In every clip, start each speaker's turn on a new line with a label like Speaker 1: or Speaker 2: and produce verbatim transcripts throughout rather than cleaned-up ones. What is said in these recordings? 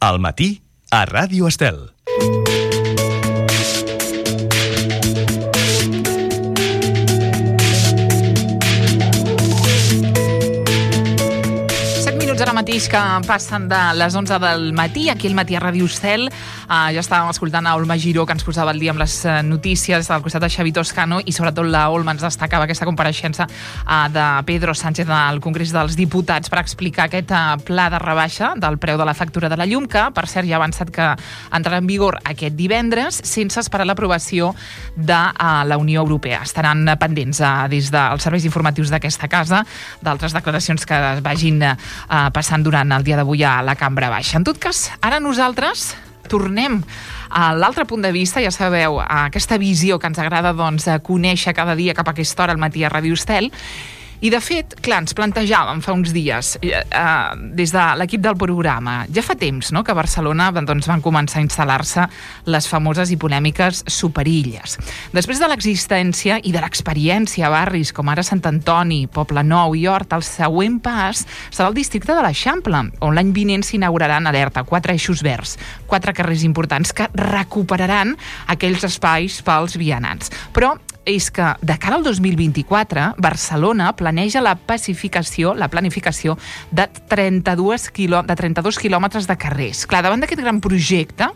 Speaker 1: Al matí, a Ràdio Estel.
Speaker 2: Ara mateix que passen de les onze del matí, aquí al matí a Ràdio Estel. Uh, ja estàvem escoltant a Olma Giró, que ens posava el dia amb les uh, notícies al costat de Xavi Toscano, i sobretot la Olma ens destacava aquesta compareixença uh, de Pedro Sánchez al Congrés dels Diputats per explicar aquest uh, pla de rebaixa del preu de la factura de la llum, que, per cert, ja ha avançat que entrarà en vigor aquest divendres, sense esperar l'aprovació de uh, la Unió Europea. Estaran uh, pendents uh, des dels serveis informatius d'aquesta casa d'altres declaracions que es vagin uh, passant durant el dia d'avui a la Cambra Baixa. En tot cas, ara nosaltres tornem a l'altre punt de vista, ja sabeu, a aquesta visió que ens agrada doncs, conèixer cada dia cap a aquesta hora al matí a Ràdio Estel. I, de fet, clar, ens plantejàvem fa uns dies, eh, des de l'equip del programa, ja fa temps, no?, que a Barcelona doncs, van començar a instal·lar-se les famoses i polèmiques superilles. Després de l'existència i de l'experiència a barris com ara Sant Antoni, Poblenou i Hort, el següent pas serà el districte de l'Eixample, on l'any vinent s'inauguraran, alerta, quatre eixos verds, quatre carrers importants que recuperaran aquells espais pels vianants. Però és que de cara al dos mil vint-i-quatre, Barcelona planeja la pacificació, la planificació de trenta-dos quilòmetres de carrers. Clar, davant d'aquest gran projecte,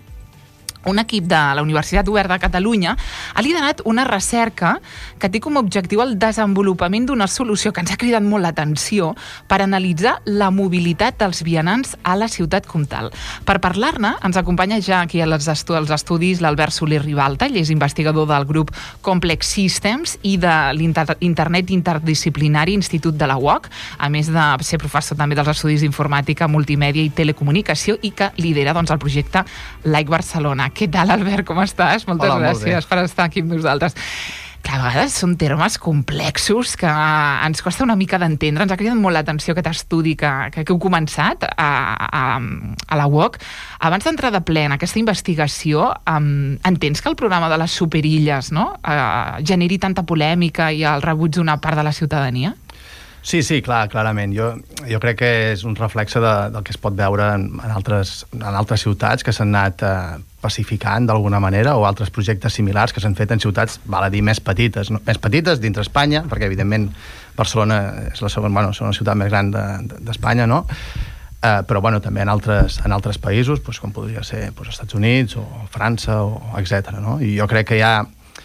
Speaker 2: un equip de la Universitat Oberta de Catalunya ha liderat una recerca que té com a objectiu el desenvolupament d'una solució que ens ha cridat molt l'atenció per analitzar la mobilitat dels vianants a la ciutat comtal. Per parlar-ne, ens acompanya ja aquí als estudis l'Albert Soler Ribalta, ell és investigador del grup Complex Systems i de l'Internet Interdisciplinari Institut de la U O C, a més de ser professor també dels estudis d'informàtica, multimèdia i telecomunicació, i que lidera doncs, el projecte Like Barcelona. Què tal, Albert? Com estàs? Moltes
Speaker 3: Hola,
Speaker 2: gràcies
Speaker 3: molt
Speaker 2: per estar aquí amb nosaltres. Que a vegades són termes complexos que ens costa una mica d'entendre. Ens ha cridat molt l'atenció aquest estudi que, que heu començat a, a, a la U O C. Abans d'entrar de ple en aquesta investigació, um, entens que el programa de les superilles, no?, uh, generi tanta polèmica i el rebuig d'una part de la ciutadania?
Speaker 3: Sí, sí, clar, clarament. Jo, jo crec que és un reflexe de, del que es pot veure en, en, altres, en altres ciutats que s'han anat eh, pacificant d'alguna manera, o altres projectes similars que s'han fet en ciutats, val a dir, més petites, no? Més petites dintre Espanya, perquè evidentment Barcelona és la segona, bueno, la ciutat més gran d'Espanya, de, no? Eh, però bueno, també en altres, en altres països, doncs, com podria ser doncs, Estats Units o França, o etcètera, no? I jo crec que hi ha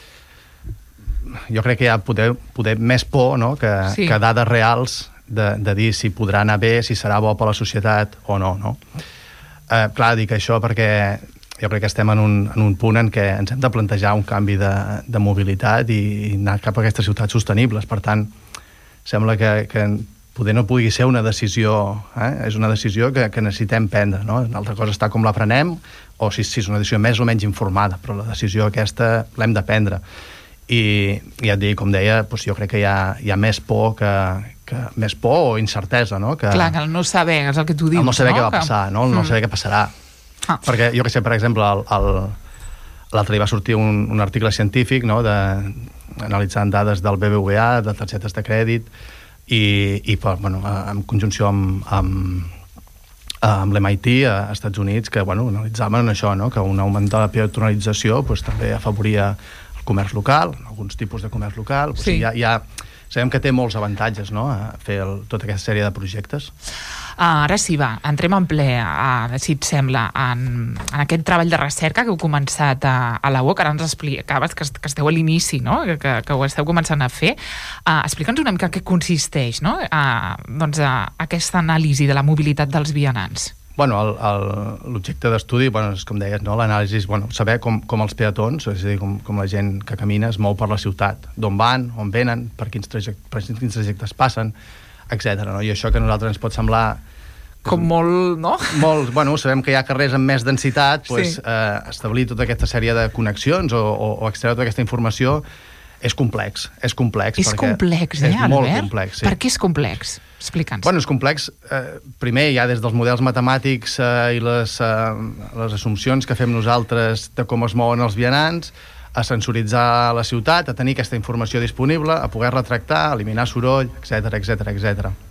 Speaker 3: jo crec que hi ha poder, poder més por, no?, que, sí. que dades reals de, de dir si podrà anar bé, si serà bo per a la societat o no, no? Eh, clar, dic això perquè jo crec que estem en un, en un punt en què ens hem de plantejar un canvi de, de mobilitat i, i anar cap a aquestes ciutats sostenibles. Per tant, sembla que, que poder no pugui ser una decisió, eh? És una decisió que, que necessitem prendre, no? Una altra cosa està com la prenem, o si, si és una decisió més o menys informada, però la decisió aquesta l'hem de prendre. I ja et dic, com deia, doncs jo crec que hi ha, hi ha més por que, que més por o incertesa, no? Que,
Speaker 2: clar, que el no saber, és el que tu dius,
Speaker 3: el no saber
Speaker 2: no?
Speaker 3: què va passar, no? El no saber mm. què passarà. Ah. Perquè jo que sé, per exemple, el, el, l'altre dia va sortir un, un article científic, no?, de, analitzant dades del B B V A, de targetes de crèdit, i, i bueno, en conjunció amb, amb, amb l'M I T a Estats Units, que bueno, analitzaven això, no?, que un augment de la peatonalització pues, també afavoria comerç local, alguns tipus de comerç local. Sí. O sigui, ja, ja sabem que té molts avantatges, no?, a fer el, tota aquesta sèrie de projectes.
Speaker 2: Uh, ara sí, va, entrem en ple, uh, si et sembla, en, en aquest treball de recerca que heu començat a, a la U O C, que ara ens explicaves que, que esteu a l'inici, no?, que, que, que ho esteu començant a fer. Uh, Explica'ns una mica què consisteix, no?, uh, doncs, uh, aquesta anàlisi de la mobilitat dels vianants.
Speaker 3: Bueno, l'objecte d'estudi, bueno, és com deies, no? L'anàlisi és bueno, saber com, com els peatons, és a dir, com, com la gent que camina es mou per la ciutat, d'on van, on venen, per quins, traject, per quins trajectes passen, etcètera. No? I això que a nosaltres ens pot semblar...
Speaker 2: Com molt, no?
Speaker 3: Molt, bueno, sabem que hi ha carrers amb més densitat, pues, sí. eh, establir tota aquesta sèrie de connexions o, o, o extreure tota aquesta informació és complex, és complex.
Speaker 2: És complex, eh,
Speaker 3: és
Speaker 2: Albert?
Speaker 3: Molt complex, sí.
Speaker 2: Per què és complex? Explica'ns.
Speaker 3: Bueno, és complex, eh, primer ja des dels models matemàtics eh, i les, eh, les assumpcions que fem nosaltres de com es mouen els vianants, a sensoritzar la ciutat, a tenir aquesta informació disponible, a poder retractar, eliminar soroll, etcètera, etcètera, etcètera.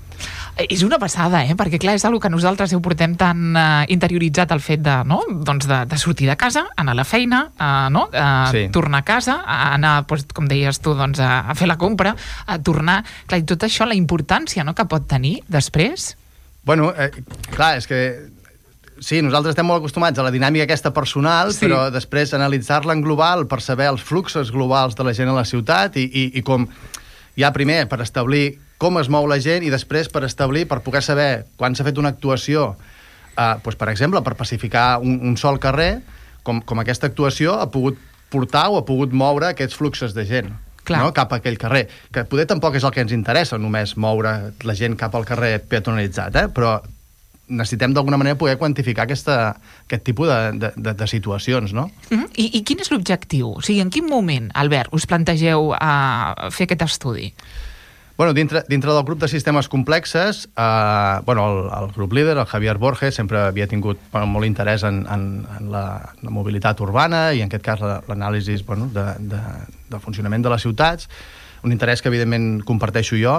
Speaker 2: És una passada, eh? Perquè, clar, és una que nosaltres ho portem tan uh, interioritzat el fet de, no? doncs de, de sortir de casa, anar a la feina, uh, no? uh, sí. tornar a casa, a anar, doncs, com deies tu, doncs, a, a fer la compra, a tornar... Clar, i tot això, la importància, no?, que pot tenir després.
Speaker 3: Bueno, eh, clar, és que... Sí, nosaltres estem molt acostumats a la dinàmica aquesta personal, sí. però després analitzar-la en global per saber els fluxos globals de la gent a la ciutat i, i, i com... Ja primer, per establir com es mou la gent i després per establir, per poder saber quan s'ha fet una actuació, eh, doncs, per exemple, per pacificar un, un sol carrer, com, com aquesta actuació ha pogut portar o ha pogut moure aquests fluxos de gent, no? Cap a aquell carrer. Que poder tampoc és el que ens interessa, només moure la gent cap al carrer peatonalitzat, eh? Però necessitem d'alguna manera poder quantificar aquesta, aquest tipus de, de, de, de situacions, no?
Speaker 2: Mm-hmm. I, I quin és l'objectiu? O sigui, en quin moment, Albert, us plantegeu uh, fer aquest estudi?
Speaker 3: Bueno, dintre, dintre del grup de sistemes complexes, eh, bueno, el, el grup líder, el Javier Borges, sempre havia tingut bueno, molt interès en, en, en la, la mobilitat urbana i en aquest cas l'anàlisi bueno, de, de, de funcionament de les ciutats, un interès que evidentment comparteixo jo,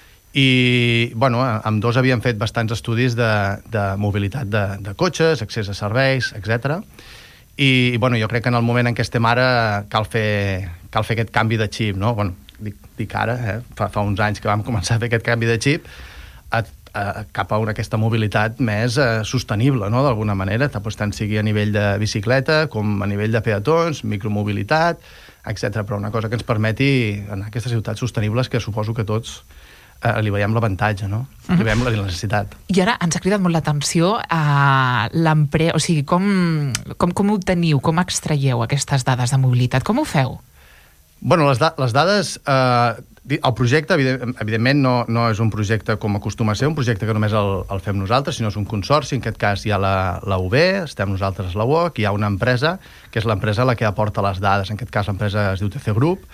Speaker 3: i bueno, amb dos havíem fet bastants estudis de, de mobilitat de, de cotxes, accés a serveis, etcètera. I bueno, jo crec que en el moment en què estem ara cal fer, cal fer aquest canvi de xip, no? Bueno, dic, dic ara, eh? fa, fa uns anys que vam començar a fer aquest canvi de xip a, a, cap a una, aquesta mobilitat més eh, sostenible, no? D'alguna manera, tant sigui a nivell de bicicleta com a nivell de peatons, micromobilitat, etcètera. Però una cosa que ens permeti anar a aquestes ciutats sostenibles que suposo que tots eh, li veiem l'avantatge, no? Uh-huh. Li veiem la necessitat.
Speaker 2: I ara ens ha cridat molt l'atenció a l'empresa, o sigui, com, com, com ho teniu, com extraieu aquestes dades de mobilitat? Com ho feu?
Speaker 3: Bueno, les, da les dades... Eh, el projecte, evident evidentment, no, no és un projecte com acostuma a ser, un projecte que només el, el fem nosaltres, sinó és un consorci. En aquest cas hi ha la, la U B, estem nosaltres a la U O C, hi ha una empresa, que és l'empresa la que aporta les dades. En aquest cas l'empresa es diu T C Group,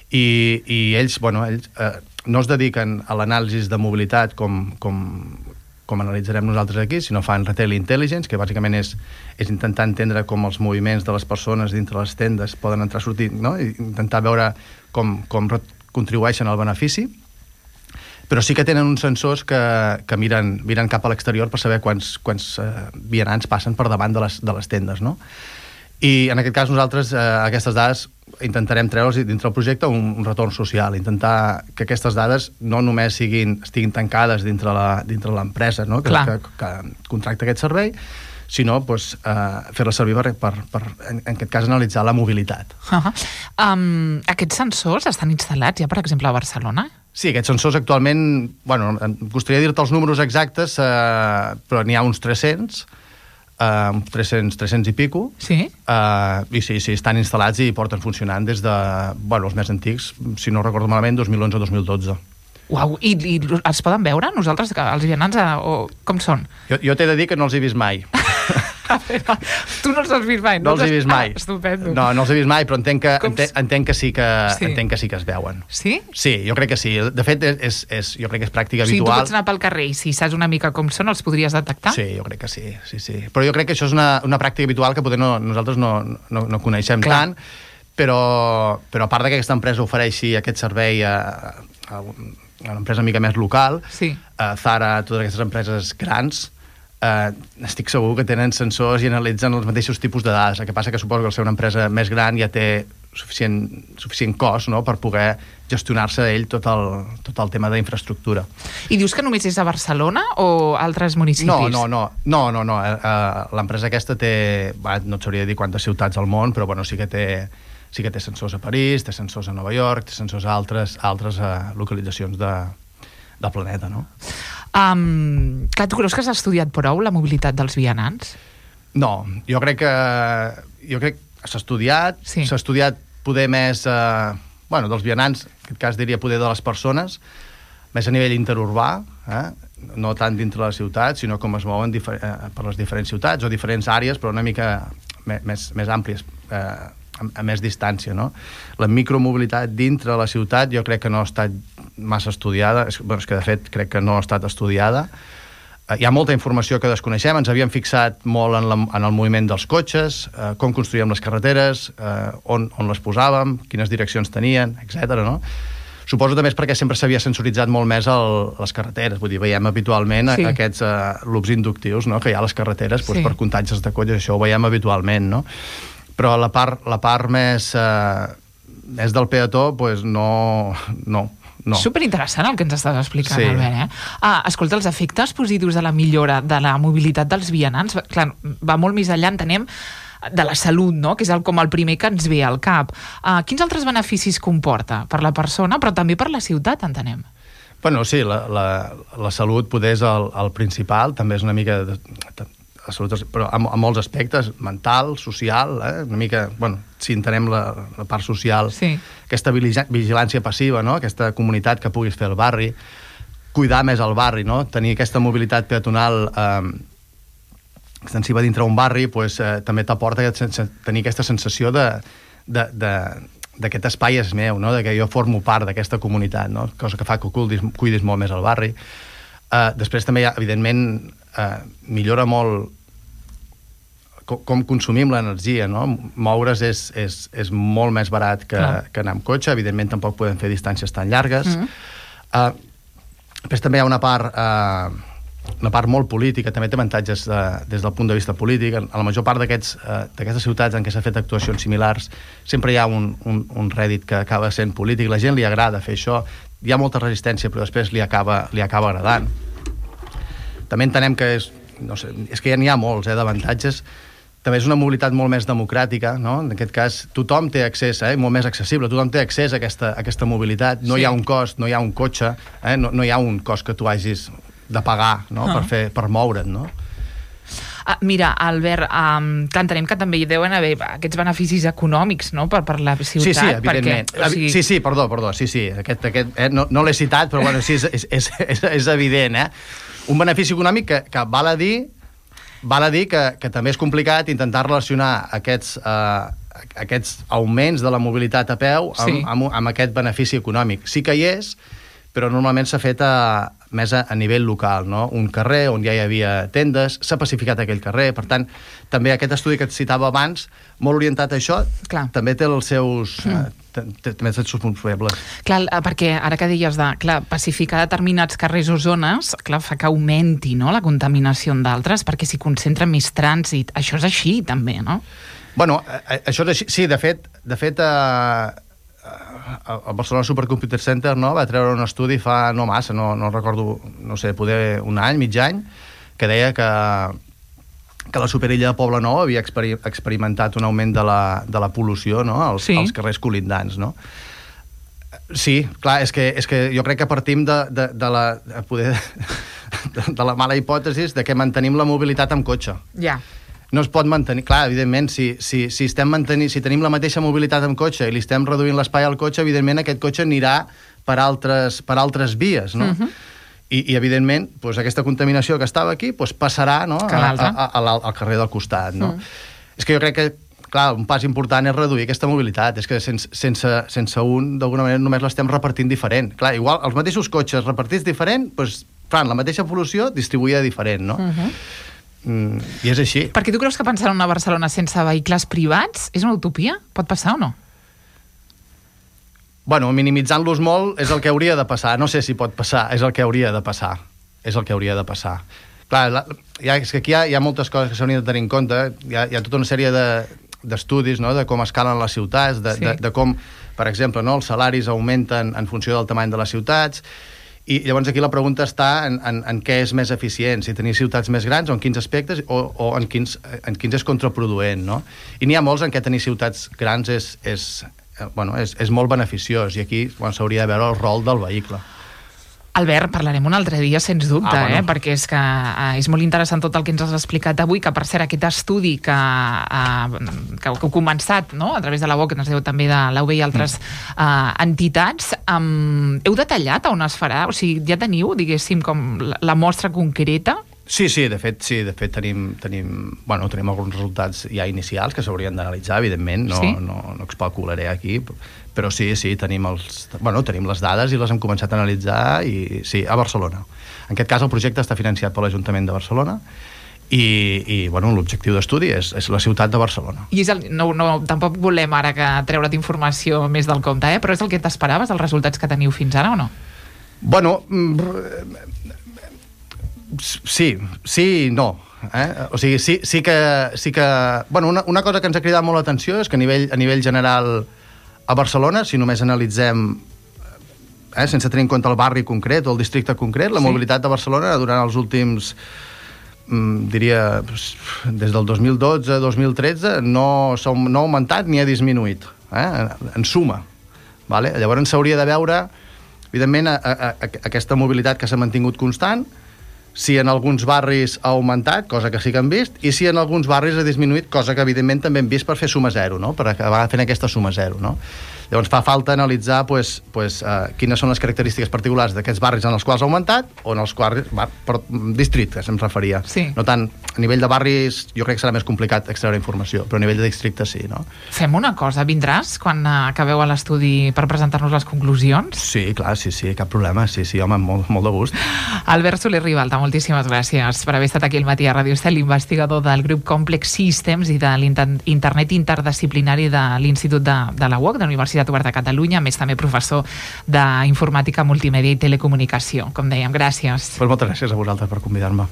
Speaker 3: i, i ells, bueno, ells eh, no es dediquen a l'anàlisi de mobilitat com, com, com analitzarem nosaltres aquí, sinó fan Retail Intelligence, que bàsicament és, és intentar entendre com els moviments de les persones dintre les tendes poden entrar a sortir, no? I intentar veure com, com contribueixen al benefici, però sí que tenen uns sensors que, que miren, miren cap a l'exterior per saber quants, quants eh, vianants passen per davant de les, de les tendes, no? I en aquest cas nosaltres eh, aquestes dades intentarem treure'ls dintre del projecte un, un retorn social, intentar que aquestes dades no només siguin, estiguin tancades dintre l'empresa, no? que, que, que contracta aquest servei, sinó pues, eh, fer-la servir per, per, per, en, en aquest cas, analitzar la mobilitat.
Speaker 2: Uh-huh. um, aquests sensors estan instal·lats ja, per exemple, a Barcelona?
Speaker 3: Sí, aquests sensors actualment, bueno, em costaria dir-te els números exactes, eh, però n'hi ha uns tres-cents, Uh, tres-cents, tres-cents i pico,
Speaker 2: sí?
Speaker 3: Uh, i sí, sí, estan instal·lats i porten funcionant des de, bueno, els més antics, si no recordo malament, dos mil onze dos mil dotze.
Speaker 2: Uau, i, i els poden veure nosaltres, els vianants, o com són?
Speaker 3: Jo, jo t'he de dir que no els he vist mai.
Speaker 2: A veure, tu no els has vist mai?
Speaker 3: No, no els he vist mai.
Speaker 2: Ah, estupendo.
Speaker 3: No, no els he vist mai, però entenc que, entenc, entenc que, sí que,
Speaker 2: sí.
Speaker 3: entenc que sí que es veuen.
Speaker 2: Sí?
Speaker 3: Sí, jo crec que sí. De fet, és, és, jo crec que és pràctica habitual.
Speaker 2: O sigui, tu pots anar pel carrer i si saps una mica com són, els podries detectar?
Speaker 3: Sí, jo crec que sí, sí, sí. Però jo crec que això és una, una pràctica habitual que poder no, nosaltres no, no, no coneixem Clar. tant, però, però a part que aquesta empresa ofereixi aquest servei a, a, a una empresa una mica més local,
Speaker 2: sí.
Speaker 3: a Zara, totes aquestes empreses grans, Uh, estic segur que tenen sensors i analitzen els mateixos tipus de dades. El que passa que suposo que al ser una empresa més gran ja té suficient, suficient cost, no?, per poder gestionar-se ell tot el, tot el tema d'infraestructura.
Speaker 2: I dius que només és a Barcelona o altres municipis?
Speaker 3: No, no, no. no, no, no. Uh, l'empresa aquesta té, bueno, no et sabria dir quantes ciutats al món, però bueno, sí que té, sí que té sensors a París, té sensors a Nova York, té sensors a altres, a altres uh, localitzacions de, del planeta, no?
Speaker 2: Um, clar, tu creus que s'ha estudiat prou la mobilitat dels vianants?
Speaker 3: No, jo crec que jo crec que s'ha estudiat, s'ha sí. estudiat poder més, eh, bueno, dels vianants, en aquest cas diria poder de les persones, més a nivell interurbà, eh? No tant dintre la ciutat, sinó com es mouen eh, per les diferents ciutats o diferents àrees, però una mica més, més àmplies, eh, a, a més distància, no? La micromobilitat dintre la ciutat jo crec que no ha estat massa estudiada, és, bueno, és que de fet crec que no ha estat estudiada. Eh, hi ha molta informació que desconeixem, ens havíem fixat molt en, la, en el moviment dels cotxes, eh, com construíem les carreteres, eh, on, on les posàvem, quines direccions tenien, etcètera, no? Suposo també és perquè sempre s'havia sensoritzat molt més el, les carreteres, vull dir, veiem habitualment sí. aquests uh, loops inductius, no?, que hi ha a les carreteres sí. doncs, per contagis de cotxes, això ho veiem habitualment, no? Però la part, la part més, uh, més del peató, doncs no... no. No.
Speaker 2: Superinteressant el que ens estàs explicant,
Speaker 3: sí.
Speaker 2: Albert. Eh? Ah, escolta, els efectes positius de la millora de la mobilitat dels vianants, clar, va molt més enllà, entenem, de la salut, no?, que és el, com el primer que ens ve al cap. Ah, quins altres beneficis comporta per la persona, però també per la ciutat, entenem?
Speaker 3: Bueno, sí, la, la, la salut poder és el, el principal, també és una mica... De, de, la salut, però a, a molts aspectes, mental, social, eh? Una mica, bueno, si entenem la, la part social, sí. aquesta vigilància passiva, no?, aquesta comunitat que puguis fer al barri, cuidar més el barri, no?, tenir aquesta mobilitat peatonal eh, extensiva dintre un barri, pues, eh, també t'aporta tenir aquesta sensació de, de, de, d'aquest espai és meu, no?, de que jo formo part d'aquesta comunitat, no?, cosa que fa que cuidis, cuidis molt més el barri. Eh, després també, hi ha, evidentment, Uh, millora molt com, com consumim l'energia, no? Moure's és, és, és molt més barat que, que anar amb cotxe, evidentment tampoc podem fer distàncies tan llargues. Mm -hmm. uh, després també hi ha una part uh, una part molt política, també té avantatges uh, des del punt de vista polític. A la major part d'aquests uh, d'aquestes ciutats en què s'ha fet actuacions similars sempre hi ha un, un, un rèdit que acaba sent polític, la gent li agrada fer això, hi ha molta resistència però després li acaba, li acaba agradant. També entenem que és, no sé, és que ja n'hi ha molts eh, d'avantatges. També és una mobilitat molt més democràtica, no? En aquest cas, tothom té accés, eh, molt més accessible, tothom té accés a aquesta, a aquesta mobilitat. No sí. hi ha un cost, no hi ha un cotxe, eh? no, no hi ha un cost que tu hagis de pagar, no? Uh-huh. per, fer, per moure't, no?
Speaker 2: Uh, mira, Albert, um, clar, entenem que també hi deuen haver aquests beneficis econòmics, no?, per, per la ciutat.
Speaker 3: Sí, sí, evidentment.
Speaker 2: Perquè, o sigui...
Speaker 3: Sí, sí, perdó, perdó, sí, sí. Aquest, aquest, eh, no no l'he citat, però bueno, sí, és, és, és, és, és evident, eh? Un benefici econòmic que, que val a dir, val a dir que, que també és complicat intentar relacionar aquests, eh, aquests augments de la mobilitat a peu amb, sí. amb, amb aquest benefici econòmic. Sí que hi és, però normalment s'ha fet a, més a, a nivell local, no? Un carrer on ja hi havia tendes, s'ha pacificat aquell carrer, per tant, també aquest estudi que et citava abans, molt orientat a això, clar. també té els seus... Mm. Eh, també té els seus punts febles.
Speaker 2: Clar, perquè ara que deies de clar, pacificar determinats carrers o zones, clar, fa que augmenti, no?, la contaminació d'altres, perquè s'hi concentra més trànsit. Això és així, també, no?
Speaker 3: Bueno, això és així. Sí, de fet, de fet eh, el Barcelona Supercomputer Center, no?, va treure un estudi fa no massa, no, no recordo, no sé, poder un any, mig any, que deia que que la superilla de Poblenou havia experi experimentat un augment de la, de la pol·lució, no?, als, sí. als carrers colindants, no? Sí, clar, és que, és que jo crec que partim de, de, de, la, de, poder, de, de la mala hipòtesi de que mantenim la mobilitat amb cotxe.
Speaker 2: Ja.
Speaker 3: No es pot mantenir... Clar, evidentment, si, si, si, estem mantenint, si tenim la mateixa mobilitat amb cotxe i li estem reduint l'espai al cotxe, evidentment aquest cotxe anirà per altres, per altres vies, no? Uh-huh. I, i evidentment, doncs, aquesta contaminació que estava aquí doncs, passarà, no?, a, a, a, a, al carrer del costat, no? Mm. És que jo crec que, clar, un pas important és reduir aquesta mobilitat. És que sense, sense, sense un, d'alguna manera, només l'estem repartint diferent. Clar, igual, els mateixos cotxes repartits diferent, doncs, fan la mateixa pol·lució distribuïda diferent, no? Uh-huh. mm, I és així.
Speaker 2: Perquè tu creus que pensar en una Barcelona sense vehicles privats és una utopia? Pot passar o no?
Speaker 3: Bueno, minimitzant-los molt és el que hauria de passar. No sé si pot passar, és el que hauria de passar. És el que hauria de passar. Clar, la, ja, és que aquí hi ha, hi ha moltes coses que s'haurien de tenir en compte. Hi ha, hi ha tota una sèrie d'estudis, de, no?, de com escalen les ciutats, de, sí. de, de com, per exemple, no?, els salaris augmenten en funció del tamany de les ciutats. I llavors aquí la pregunta està en, en, en què és més eficient, si tenir ciutats més grans o en quins aspectes o, o en, quins, en quins és contraproduent, no? I n'hi ha molts en què tenir ciutats grans és... és Bueno, és, és molt beneficiós i aquí bueno, s'hauria de veure el rol del vehicle.
Speaker 2: Albert, parlarem un altre dia, sens dubte, ah, bueno. eh? perquè és que eh, és molt interessant tot el que ens has explicat avui, que per cert aquest estudi que, eh, que, que heu començat, no?, a través de la U O C, que ens diu també de l'U B i altres mm. eh, entitats, um, heu detallat on es farà? O sigui, ja teniu, diguéssim, com la, la mostra concreta?
Speaker 3: Sí, sí, de fet, sí, de fet tenim, tenim, bueno, tenim alguns resultats ja inicials que s'haurien d'analitzar, evidentment, no, sí? no, no especularé aquí, però sí, sí, tenim, els, bueno, tenim les dades i les hem començat a analitzar, i sí, a Barcelona. En aquest cas el projecte està financiat per l'Ajuntament de Barcelona i, i bueno, l'objectiu d'estudi és, és la ciutat de Barcelona.
Speaker 2: I és el, no, no, tampoc volem ara que treure't informació més del compte, eh? Però és el que t'esperaves, els resultats que teniu fins ara, o no?
Speaker 3: Bueno, sí, sí i no. Eh? O sigui, sí, sí que... Sí que bueno, una, una cosa que ens ha cridat molt l'atenció és que a nivell, a nivell general a Barcelona, si només analitzem eh, sense tenir en compte el barri concret o el districte concret, la sí. mobilitat de Barcelona durant els últims diria, des del dos mil dotze a dos mil tretze no, no ha augmentat ni ha disminuït, eh? En suma. Vale? Llavors s'hauria de veure, evidentment, a, a, a, aquesta mobilitat que s'ha mantingut constant, si en alguns barris ha augmentat, cosa que sí que hem vist, i si en alguns barris ha disminuït, cosa que evidentment també hem vist per fer suma zero, no? Per acabar fent aquesta suma zero, no? Llavors fa falta analitzar pues, pues, uh, quines són les característiques particulars d'aquests barris en els quals ha augmentat o en els quals, bar, per districtes em referia.
Speaker 2: Sí.
Speaker 3: No tant, a nivell de barris jo crec que serà més complicat extreure informació, però a nivell de districtes sí, no?
Speaker 2: Fem una cosa, vindràs quan acabeu l'estudi per presentar-nos les conclusions?
Speaker 3: Sí, clar, sí, sí, cap problema, sí, sí, home, molt, molt de gust.
Speaker 2: Albert Soler Ribalta, moltíssimes gràcies per haver estat aquí al matí a Radio Estel, investigador del grup Complex Systems i de l'Internet Interdisciplinari de l'Institut de, de la U O C, de la Universitat Oberta de Catalunya, a més també professor d'informàtica, multimèdia i telecomunicació. Com dèiem, gràcies.
Speaker 3: Pues moltes gràcies a vosaltres per convidar-me.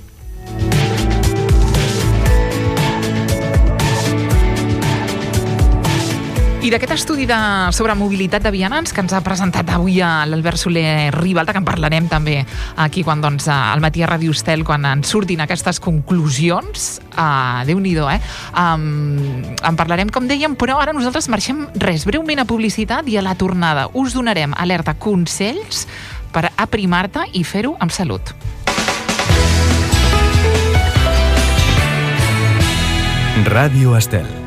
Speaker 2: I d'aquest estudi de, sobre mobilitat de vianants que ens ha presentat avui l'Albert Soler Ribalta, que en parlarem també aquí quan, doncs, al matí a Radio Estel, quan ens surtin aquestes conclusions, uh, Déu-n'hi-do, eh? Um, en parlarem, com dèiem, però ara nosaltres marxem res, breument a publicitat i a la tornada us donarem alerta, consells per aprimar-te i fer-ho amb salut.
Speaker 1: Radio Estel.